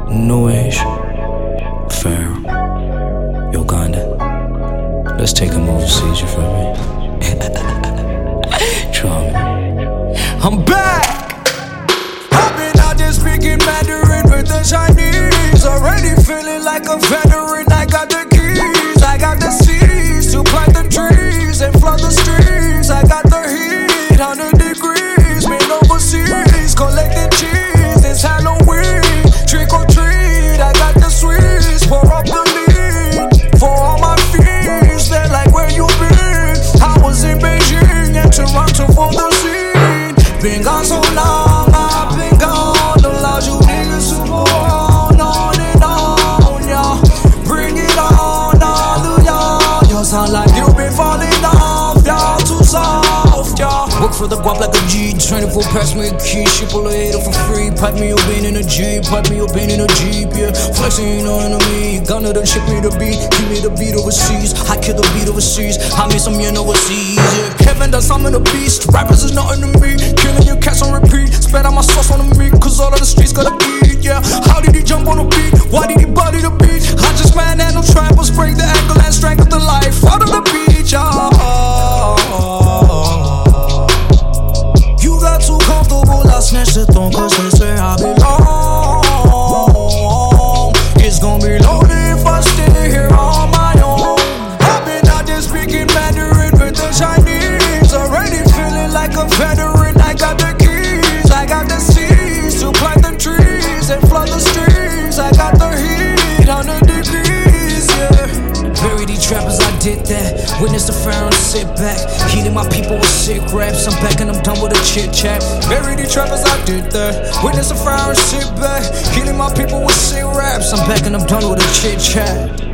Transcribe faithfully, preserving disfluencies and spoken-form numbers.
New Age, Pharaoh, Uganda. Let's take them overseas, you feel me? Trauma. I'm back! I've been out there speaking Mandarin with the Chinese. Already feeling like a veteran. I got the keys, I got the seeds to plant the trees and flood the streets. I got the heat, one hundred degrees, been overseas, collecting cheese. It's Halloween, trick or treat. I got the sweets, pour up the lead for all my fiends. They're like, where you been? I was in Beijing and Toronto for the scene. Been gone so long, I've been gone. Allowed you niggas to go on, on and on, yeah. Bring it on, all of y'all. Y'all sound like you've been falling off, y'all too soft, y'all. Work for the guap like a G, twenty-four pass me a key. Ship all the hater for free. Pipe me up in in a Jeep, pipe me up in in a Jeep, yeah. Flexing ain't no enemy. Gunner done ship me the beat, give me the beat overseas. I kill the beat overseas, I made some yen overseas, yeah. Kevin does I'm in the beast, rappers is nothing to me. Killing your cats on repeat, spit out my sauce on the meat, cause all of the streets gotta eat, yeah. How did he jump on the beat? Why did he body the beat? I just manhandle travels, break the ankle and strangle the life out of the beach, yeah. You got too comfortable, I snatched the thong, cause they say I belong. It's gonna be lonely if I stay here on my own. I've been out there speaking Mandarin with the Chinese. Already feeling like a veteran. I got the keys, I got the seeds to plant the trees and flood the streets. I got the heat, one hundred degrees, yeah. Bury these trappers, I did that. Witness the Pharaoh, sit back. Healing my people with sick raps. I'm back and I'm done with the chit chat. Bury these trappers, I did that. Witness the Pharaoh, sit back. Healing my people with sick raps. I'm back and I'm done with the chit chat.